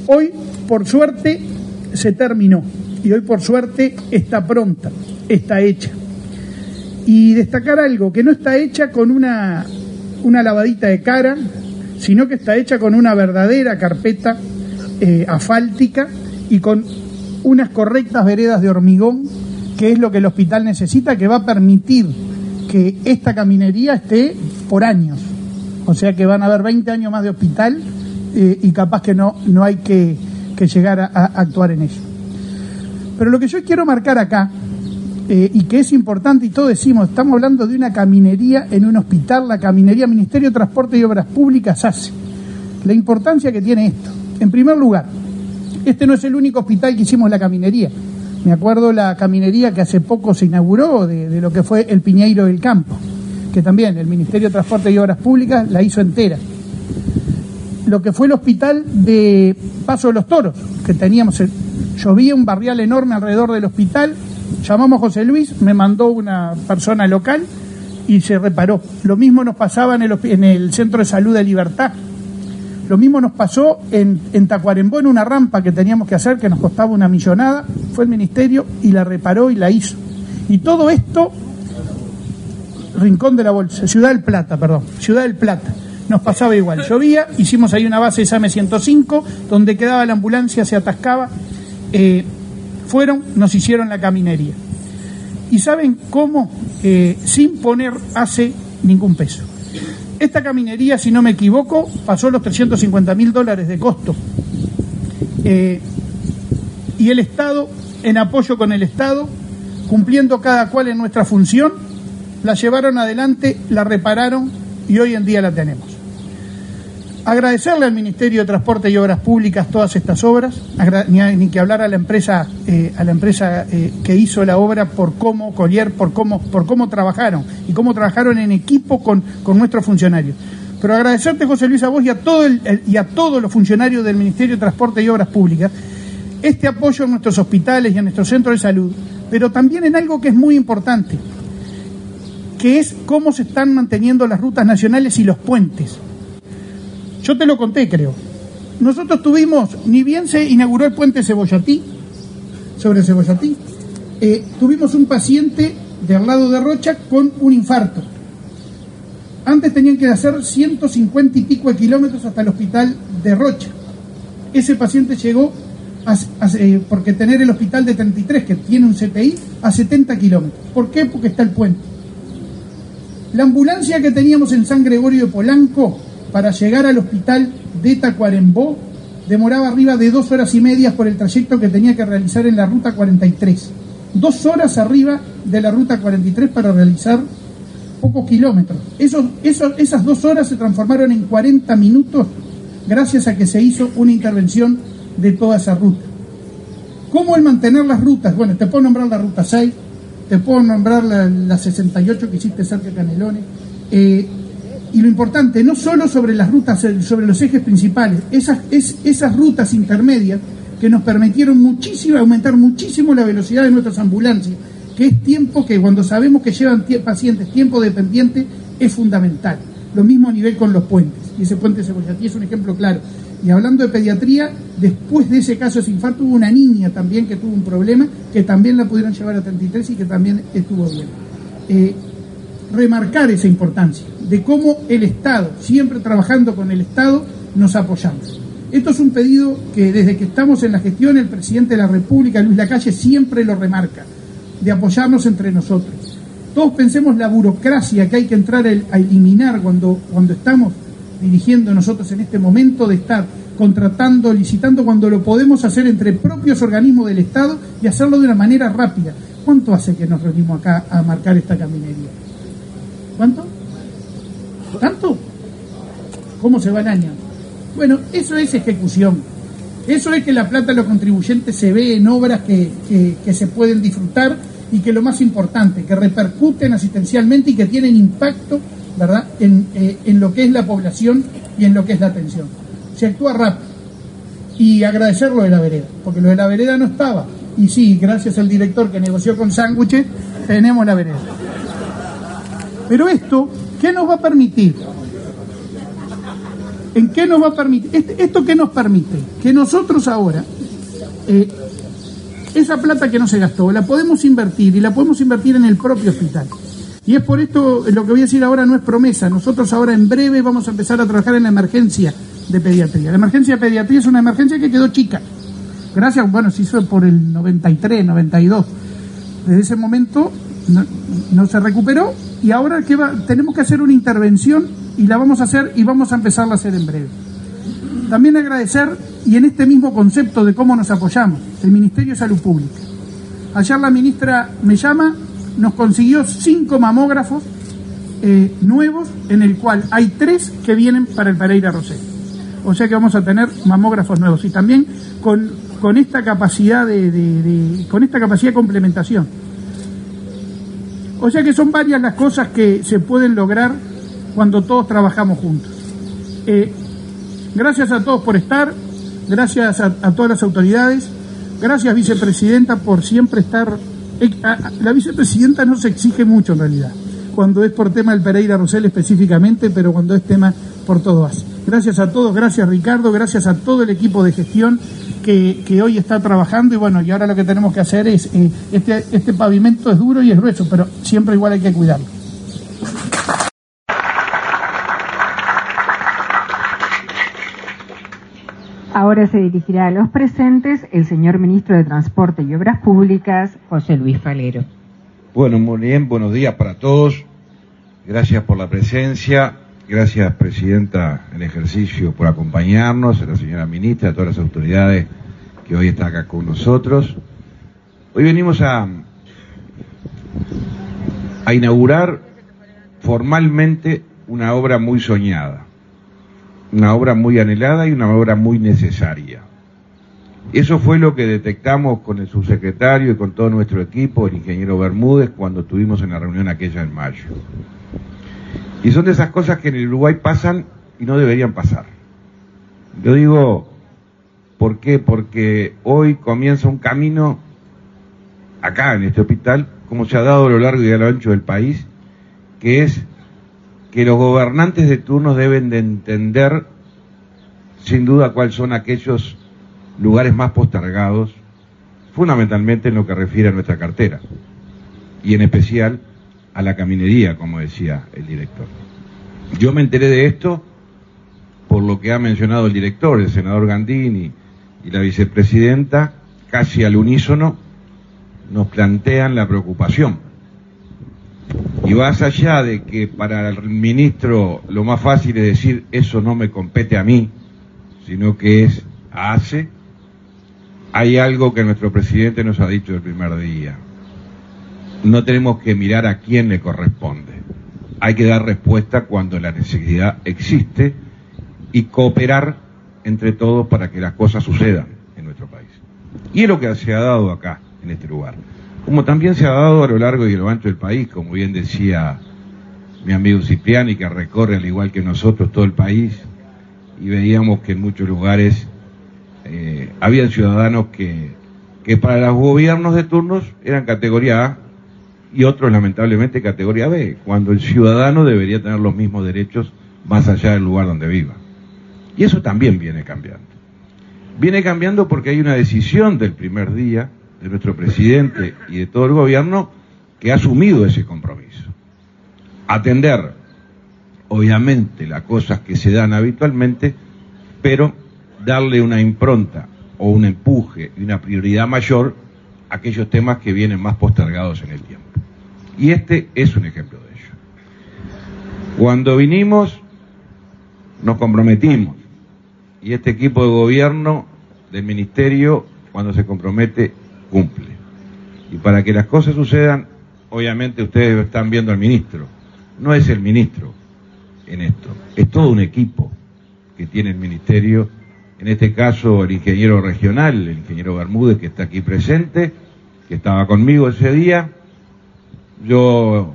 Hoy, por suerte, se terminó y hoy, por suerte, está pronta, está hecha. Y destacar algo, que no está hecha con una lavadita de cara, sino que está hecha con una verdadera carpeta asfáltica y con unas correctas veredas de hormigón, que es lo que el hospital necesita, que va a permitir que esta caminería esté por años. O sea que van a haber 20 años más de hospital y capaz que no hay que llegar a actuar en ello. Pero lo que yo quiero marcar acá, y que es importante, y todos decimos, estamos hablando de una caminería en un hospital, la caminería Ministerio de Transporte y Obras Públicas hace. La importancia que tiene esto. En primer lugar, este no es el único hospital que hicimos la caminería. Me acuerdo la caminería que hace poco se inauguró de lo que fue el Piñeiro del Campo, que también el Ministerio de Transporte y Obras Públicas la hizo entera. Lo que fue el hospital de Paso de los Toros, que teníamos, llovía un barrial enorme alrededor del hospital, llamamos a José Luis, me mandó una persona local y se reparó. Lo mismo nos pasaba en el Centro de Salud de Libertad. Lo mismo nos pasó en Tacuarembó, en una rampa que teníamos que hacer, que nos costaba una millonada. Fue el ministerio y la reparó y la hizo. Y todo esto, Rincón de la Bolsa, Ciudad del Plata, nos pasaba igual. Llovía, hicimos ahí una base de SAME 105, donde quedaba la ambulancia, se atascaba. Nos hicieron la caminería. ¿Y saben cómo? Sin poner hace ningún peso. Esta caminería, si no me equivoco, pasó los $350.000 de costo. Y el Estado, en apoyo con el Estado, cumpliendo cada cual en nuestra función, la llevaron adelante, la repararon y hoy en día la tenemos. Agradecerle al Ministerio de Transporte y Obras Públicas todas estas obras, ni que hablar a la empresa que hizo la obra por cómo trabajaron y cómo trabajaron en equipo con nuestros funcionarios. Pero agradecerte, José Luis, a vos y a todos los funcionarios del Ministerio de Transporte y Obras Públicas este apoyo en nuestros hospitales y en nuestros centros de salud, pero también en algo que es muy importante, que es cómo se están manteniendo las rutas nacionales y los puentes. Yo te lo conté, creo. Nosotros ni bien se inauguró el puente Cebollatí, tuvimos un paciente de al lado de Rocha con un infarto. Antes tenían que hacer 150 y pico de kilómetros hasta el hospital de Rocha. Ese paciente llegó, porque tener el hospital de 33, que tiene un CTI, a 70 kilómetros. ¿Por qué? Porque está el puente. La ambulancia que teníamos en San Gregorio de Polanco, para llegar al hospital de Tacuarembó, demoraba arriba de 2 horas y media por el trayecto que tenía que realizar en la ruta 43. 2 horas arriba de la ruta 43 para realizar pocos kilómetros. Esas 2 horas se transformaron en 40 minutos gracias a que se hizo una intervención de toda esa ruta. ¿Cómo el mantener las rutas? Bueno, te puedo nombrar la ruta 6, te puedo nombrar la 68 que hiciste cerca de Canelones, y lo importante, no solo sobre las rutas, sobre los ejes principales, esas rutas intermedias que nos permitieron aumentar muchísimo la velocidad de nuestras ambulancias, que es tiempo que cuando sabemos que llevan pacientes tiempo dependiente es fundamental. Lo mismo a nivel con los puentes, y ese puente Cebollatí es un ejemplo claro. Y hablando de pediatría, después de ese caso de infarto hubo una niña también que tuvo un problema, que también la pudieron llevar a 33 y que también estuvo bien. Remarcar esa importancia de cómo el Estado, siempre trabajando con el Estado, nos apoyamos. Esto es un pedido que desde que estamos en la gestión, el presidente de la República, Luis Lacalle, siempre lo remarca, de apoyarnos entre nosotros. Todos pensemos la burocracia que hay que entrar a eliminar cuando estamos dirigiendo nosotros en este momento, de estar contratando, licitando, cuando lo podemos hacer entre propios organismos del Estado y hacerlo de una manera rápida. ¿Cuánto hace que nos reunimos acá a marcar esta caminería? ¿Cuánto? ¿Tanto? ¿Cómo se va el año? Bueno, eso es ejecución. Eso es que la plata de los contribuyentes se ve en obras que se pueden disfrutar y que lo más importante, que repercuten asistencialmente y que tienen impacto, ¿verdad?, en lo que es la población y en lo que es la atención. Se actúa rápido. Y agradecer lo de la vereda, porque lo de la vereda no estaba. Y sí, gracias al director que negoció con Sándwiches, tenemos la vereda. Pero esto, ¿qué nos va a permitir? ¿En qué nos va a permitir? ¿Esto qué nos permite? Que nosotros ahora, esa plata que no se gastó, la podemos invertir y la podemos invertir en el propio hospital. Y es por esto, lo que voy a decir ahora no es promesa. Nosotros ahora en breve vamos a empezar a trabajar en la emergencia de pediatría. La emergencia de pediatría es una emergencia que quedó chica. Gracias, bueno, se hizo por el 93, 92. Desde ese momento no se recuperó y ahora tenemos que hacer una intervención y la vamos a hacer y vamos a empezarla a hacer en breve. También agradecer, y en este mismo concepto de cómo nos apoyamos, el Ministerio de Salud Pública. Ayer la ministra me llama, nos consiguió 5 mamógrafos nuevos, en el cual hay 3 que vienen para el Pereira Rosell. O sea que vamos a tener mamógrafos nuevos y también con esta capacidad con esta capacidad de complementación. O sea que son varias las cosas que se pueden lograr cuando todos trabajamos juntos. Gracias a todos por estar, gracias a todas las autoridades, gracias vicepresidenta por siempre estar. La vicepresidenta no se exige mucho en realidad, cuando es por tema del Pereira Rosell específicamente, pero cuando es tema por todo hace. Gracias a todos, gracias Ricardo, gracias a todo el equipo de gestión que hoy está trabajando y bueno, y ahora lo que tenemos que hacer es, este pavimento es duro y es grueso, pero siempre igual hay que cuidarlo. Ahora se dirigirá a los presentes el señor Ministro de Transporte y Obras Públicas, José Luis Falero. Bueno, muy bien, buenos días para todos. Gracias por la presencia. Gracias, Presidenta en ejercicio, por acompañarnos, a la señora Ministra, a todas las autoridades que hoy están acá con nosotros. Hoy venimos a inaugurar formalmente una obra muy soñada, una obra muy anhelada y una obra muy necesaria. Eso fue lo que detectamos con el subsecretario y con todo nuestro equipo, el ingeniero Bermúdez, cuando estuvimos en la reunión aquella en mayo. Y son de esas cosas que en el Uruguay pasan y no deberían pasar. Yo digo, ¿por qué? Porque hoy comienza un camino acá en este hospital, como se ha dado a lo largo y a lo ancho del país, que es que los gobernantes de turno deben de entender sin duda cuáles son aquellos lugares más postergados, fundamentalmente en lo que refiere a nuestra cartera, y en especial a la caminería, como decía el director. Yo me enteré de esto por lo que ha mencionado el director, el senador Gandini y la vicepresidenta, casi al unísono, nos plantean la preocupación. Y más allá de que para el ministro lo más fácil es decir, eso no me compete a mí, sino que es ACE, hay algo que nuestro presidente nos ha dicho el primer día. No tenemos que mirar a quién le corresponde. Hay que dar respuesta cuando la necesidad existe y cooperar entre todos para que las cosas sucedan en nuestro país. Y es lo que se ha dado acá, en este lugar. Como también se ha dado a lo largo y a lo ancho del país, como bien decía mi amigo Cipriani, que recorre al igual que nosotros todo el país, y veíamos que en muchos lugares habían ciudadanos que para los gobiernos de turnos eran categoría A y otros lamentablemente categoría B, cuando el ciudadano debería tener los mismos derechos más allá del lugar donde viva. Y eso también viene cambiando. Viene cambiando porque hay una decisión del primer día de nuestro presidente y de todo el gobierno que ha asumido ese compromiso. Atender, obviamente, las cosas que se dan habitualmente, pero darle una impronta o un empuje y una prioridad mayor a aquellos temas que vienen más postergados en el tiempo. Y este es un ejemplo de ello. Cuando vinimos, nos comprometimos, y este equipo de gobierno del ministerio, cuando se compromete, cumple. Y para que las cosas sucedan, obviamente ustedes están viendo al ministro. No es el ministro en esto, es todo un equipo que tiene el ministerio, en este caso el ingeniero regional, el ingeniero Bermúdez, que está aquí presente, que estaba conmigo ese día. Yo,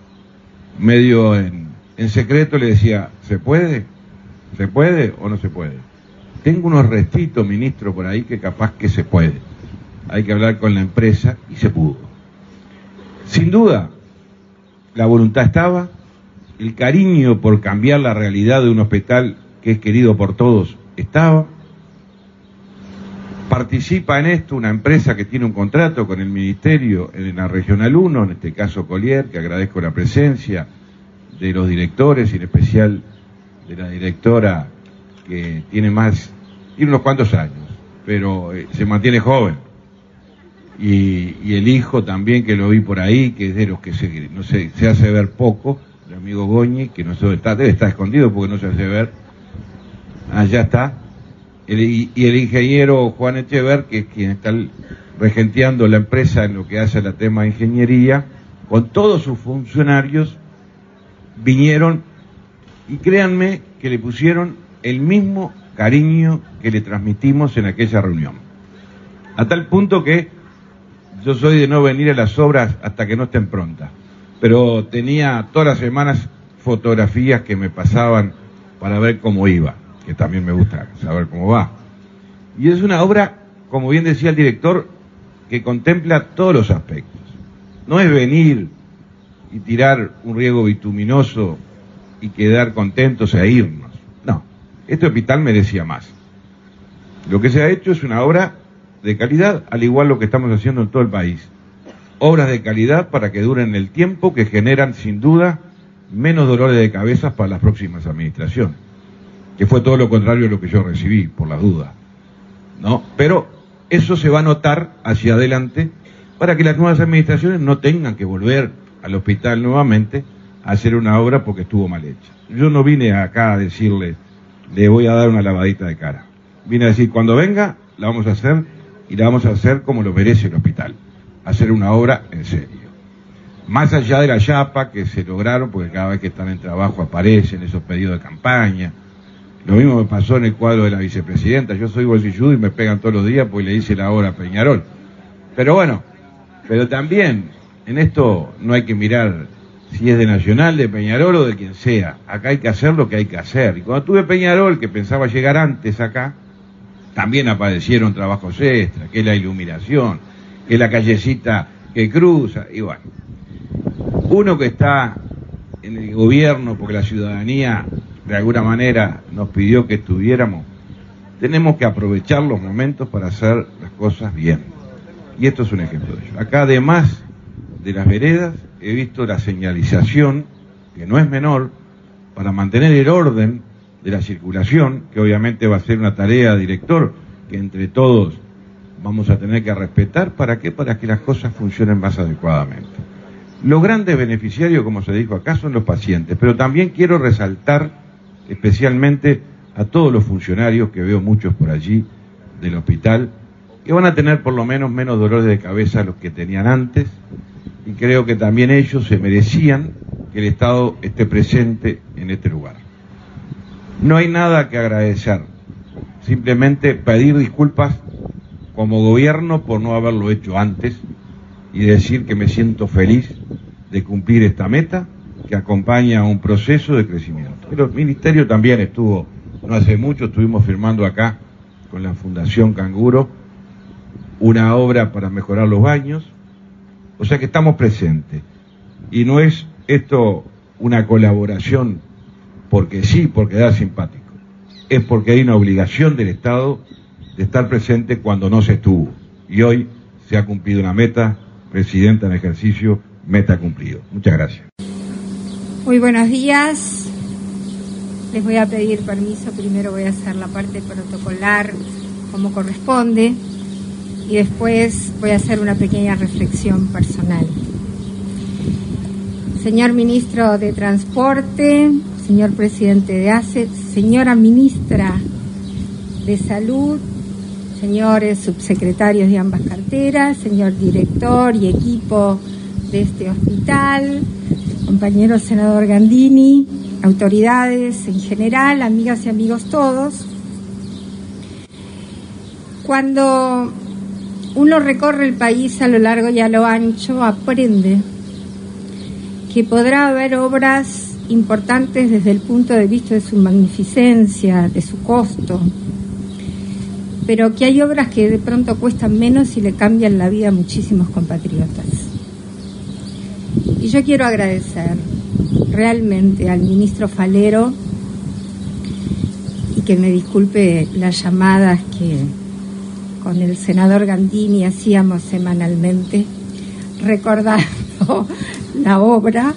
medio en secreto, le decía, ¿se puede? ¿Se puede o no se puede? Tengo unos restitos, ministro, por ahí que capaz que se puede. Hay que hablar con la empresa y se pudo. Sin duda, la voluntad estaba, el cariño por cambiar la realidad de un hospital que es querido por todos, estaba. Participa en esto una empresa que tiene un contrato con el Ministerio en la Regional 1, en este caso Collier, que agradezco la presencia de los directores y en especial de la directora que tiene unos cuantos años, pero se mantiene joven. Y el hijo también, que lo vi por ahí, que es de los que se hace ver poco, el amigo Goñi, que no debe estar escondido porque no se hace ver. Allá está. Y el ingeniero Juan Echever, que es quien está regenteando la empresa en lo que hace el tema de ingeniería, con todos sus funcionarios, vinieron y créanme que le pusieron el mismo cariño que le transmitimos en aquella reunión. A tal punto que yo soy de no venir a las obras hasta que no estén prontas, pero tenía todas las semanas fotografías que me pasaban para ver cómo iba, que también me gusta saber cómo va. Y es una obra, como bien decía el director, que contempla todos los aspectos. No es venir y tirar un riego bituminoso y quedar contentos e irnos. No, este hospital merecía más. Lo que se ha hecho es una obra de calidad, al igual lo que estamos haciendo en todo el país. Obras de calidad para que duren el tiempo, que generan sin duda menos dolores de cabeza para las próximas administraciones, que fue todo lo contrario a lo que yo recibí, por las dudas, ¿no? Pero eso se va a notar hacia adelante para que las nuevas administraciones no tengan que volver al hospital nuevamente a hacer una obra porque estuvo mal hecha. Yo no vine acá a decirle, le voy a dar una lavadita de cara. Vine a decir, cuando venga, la vamos a hacer y la vamos a hacer como lo merece el hospital, hacer una obra en serio. Más allá de la chapa que se lograron, porque cada vez que están en trabajo aparecen esos pedidos de campaña. Lo mismo me pasó en el cuadro de la vicepresidenta. Yo soy bolsilludo y me pegan todos los días porque le hice la obra a Peñarol. Pero bueno, pero también en esto no hay que mirar si es de Nacional, de Peñarol o de quien sea. Acá hay que hacer lo que hay que hacer. Y cuando tuve Peñarol, que pensaba llegar antes acá, también aparecieron trabajos extras, que es la iluminación, que es la callecita que cruza, y bueno. Uno que está en el gobierno porque la ciudadanía de alguna manera nos pidió que estuviéramos, tenemos que aprovechar los momentos para hacer las cosas bien. Y esto es un ejemplo de ello. Acá, además de las veredas, he visto la señalización, que no es menor, para mantener el orden de la circulación, que obviamente va a ser una tarea, director, que entre todos vamos a tener que respetar. ¿Para qué? Para que las cosas funcionen más adecuadamente. Los grandes beneficiarios, como se dijo acá, son los pacientes, pero también quiero resaltar especialmente a todos los funcionarios, que veo muchos por allí del hospital, que van a tener por lo menos dolores de cabeza a los que tenían antes, y creo que también ellos se merecían que el Estado esté presente en este lugar. No hay nada que agradecer, simplemente pedir disculpas como gobierno por no haberlo hecho antes y decir que me siento feliz de cumplir esta meta que acompaña un proceso de crecimiento. Pero el Ministerio también estuvo, no hace mucho, estuvimos firmando acá con la Fundación Canguro una obra para mejorar los baños, o sea que estamos presentes. Y no es esto una colaboración porque sí, porque da simpático, es porque hay una obligación del Estado de estar presente cuando no se estuvo. Y hoy se ha cumplido una meta, Presidenta en ejercicio, meta cumplido. Muchas gracias. Muy buenos días. Les voy a pedir permiso. Primero voy a hacer la parte protocolar como corresponde y después voy a hacer una pequeña reflexión personal. Señor Ministro de Transporte, señor Presidente de ACE, señora Ministra de Salud, señores subsecretarios de ambas carteras, señor director y equipo de este hospital, compañero senador Gandini, autoridades en general, amigas y amigos todos. Cuando uno recorre el país a lo largo y a lo ancho, aprende que podrá haber obras importantes desde el punto de vista de su magnificencia, de su costo, pero que hay obras que de pronto cuestan menos y le cambian la vida a muchísimos compatriotas. Y yo quiero agradecer realmente al ministro Falero que me disculpe las llamadas que con el senador Gandini hacíamos semanalmente, recordando la obra,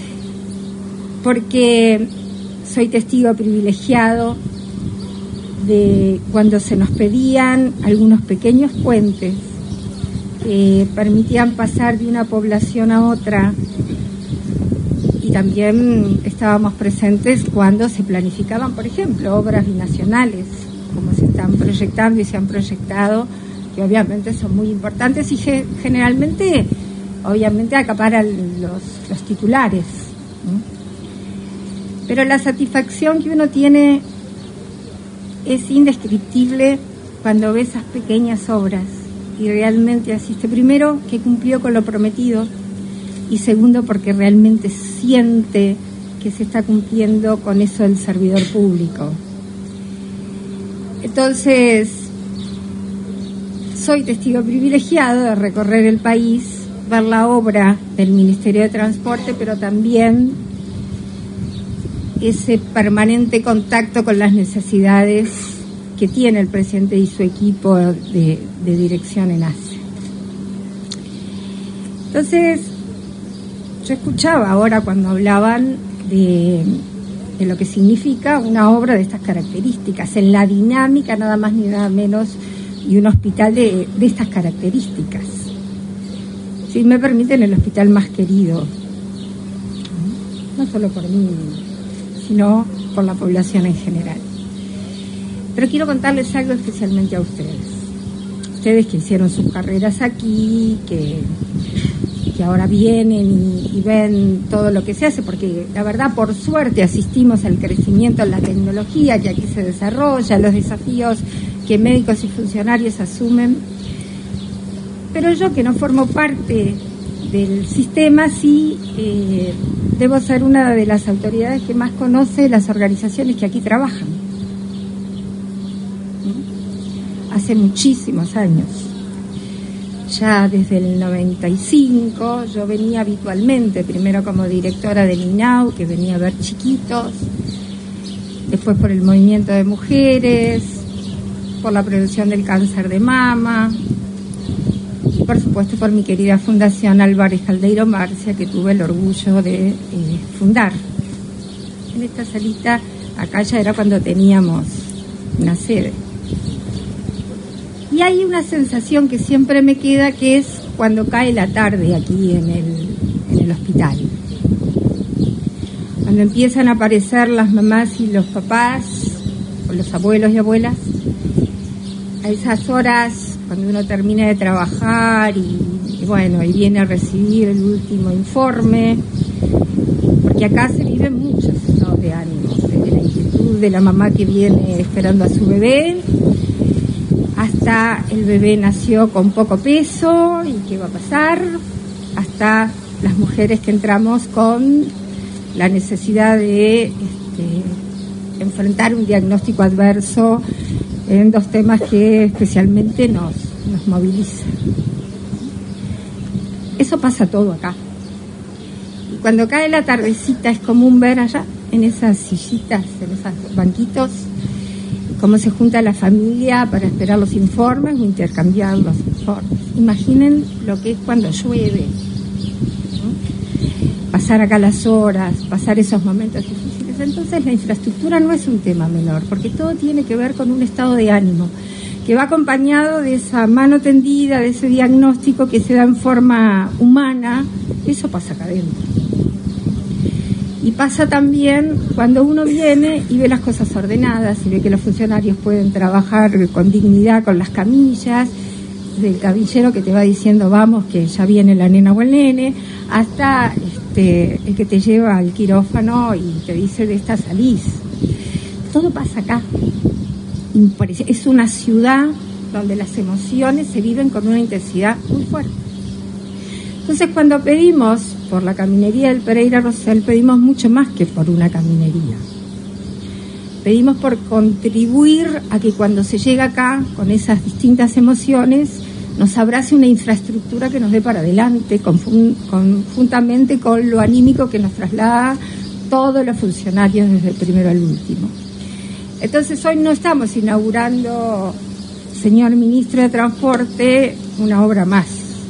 porque soy testigo privilegiado de cuando se nos pedían algunos pequeños puentes que permitían pasar de una población a otra, y también estábamos presentes cuando se planificaban, por ejemplo, obras binacionales, como se están proyectando y se han proyectado, que obviamente son muy importantes y generalmente, obviamente, acaparan los titulares, ¿no? Pero la satisfacción que uno tiene es indescriptible cuando ve esas pequeñas obras y realmente asiste, primero, que cumplió con lo prometido, y segundo, porque realmente siente que se está cumpliendo con eso del servidor público. Entonces, soy testigo privilegiado de recorrer el país, ver la obra del Ministerio de Transporte, pero también ese permanente contacto con las necesidades que tiene el presidente y su equipo de dirección en ACE. Entonces, yo escuchaba ahora cuando hablaban de lo que significa una obra de estas características, en la dinámica nada más ni nada menos, y un hospital de estas características. Si me permiten, el hospital más querido, no solo por mí, sino por la población en general. Pero quiero contarles algo especialmente a ustedes que hicieron sus carreras aquí, que ahora vienen y ven todo lo que se hace, porque la verdad, por suerte, asistimos al crecimiento en la tecnología que aquí se desarrolla, los desafíos que médicos y funcionarios asumen. Pero yo, que no formo parte del sistema, sí debo ser una de las autoridades que más conoce las organizaciones que aquí trabajan. Hace muchísimos años. Ya desde el 95 yo venía habitualmente, primero como directora del INAU, que venía a ver chiquitos, después por el movimiento de mujeres, por la prevención del cáncer de mama, y por supuesto por mi querida Fundación Álvarez Caldeiro Marcia, que tuve el orgullo de fundar. En esta salita, acá ya era cuando teníamos una sede. Y hay una sensación que siempre me queda, que es cuando cae la tarde aquí en el hospital. Cuando empiezan a aparecer las mamás y los papás, o los abuelos y abuelas, a esas horas, cuando uno termina de trabajar y viene a recibir el último informe, porque acá se viven muchos estados de ánimo, desde la inquietud de la mamá que viene esperando a su bebé, hasta el bebé nació con poco peso y qué va a pasar, hasta las mujeres que entramos con la necesidad de enfrentar un diagnóstico adverso en dos temas que especialmente nos movilizan. Eso pasa todo acá. Y cuando cae la tardecita es común ver allá, en esas sillitas, en esos banquitos, cómo se junta la familia para esperar los informes o intercambiar los informes. Imaginen lo que es cuando llueve, ¿no? Pasar acá las horas, pasar esos momentos difíciles. Entonces la infraestructura no es un tema menor, porque todo tiene que ver con un estado de ánimo que va acompañado de esa mano tendida, de ese diagnóstico que se da en forma humana. Eso pasa acá adentro. Y pasa también cuando uno viene y ve las cosas ordenadas y ve que los funcionarios pueden trabajar con dignidad con las camillas, del camillero que te va diciendo vamos que ya viene la nena o el nene, hasta el que te lleva al quirófano y te dice de esta salís. Todo pasa acá. Es una ciudad donde las emociones se viven con una intensidad muy fuerte. Entonces, cuando pedimos por la caminería del Pereira Rosell, pedimos mucho más que por una caminería. Pedimos por contribuir a que cuando se llega acá, con esas distintas emociones, nos abrace una infraestructura que nos dé para adelante, conjuntamente con lo anímico que nos traslada todos los funcionarios desde el primero al último. Entonces hoy no estamos inaugurando, señor ministro de Transporte, una obra más.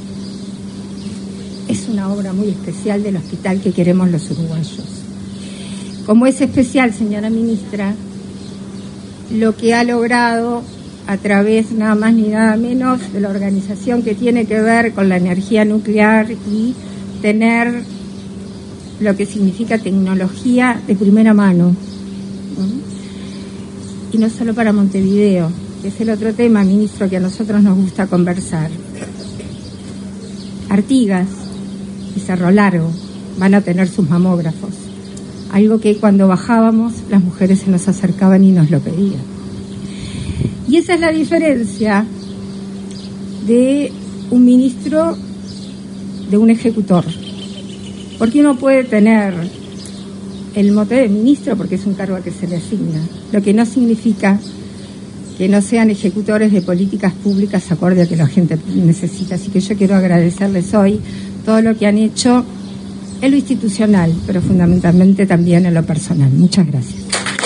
Es una obra muy especial del hospital que queremos los uruguayos. Como es especial, señora ministra, lo que ha logrado a través nada más ni nada menos de la organización que tiene que ver con la energía nuclear y tener lo que significa tecnología de primera mano. Y no solo para Montevideo, que es el otro tema, ministro, que a nosotros nos gusta conversar. Artigas y Cerro Largo van a tener sus mamógrafos, algo que cuando bajábamos las mujeres se nos acercaban y nos lo pedían. Y esa es la diferencia de un ministro de un ejecutor, porque uno puede tener el mote de ministro porque es un cargo que se le asigna, lo que no significa que no sean ejecutores de políticas públicas acorde a que la gente necesita. Así que yo quiero agradecerles hoy todo lo que han hecho en lo institucional, pero fundamentalmente también en lo personal. Muchas gracias.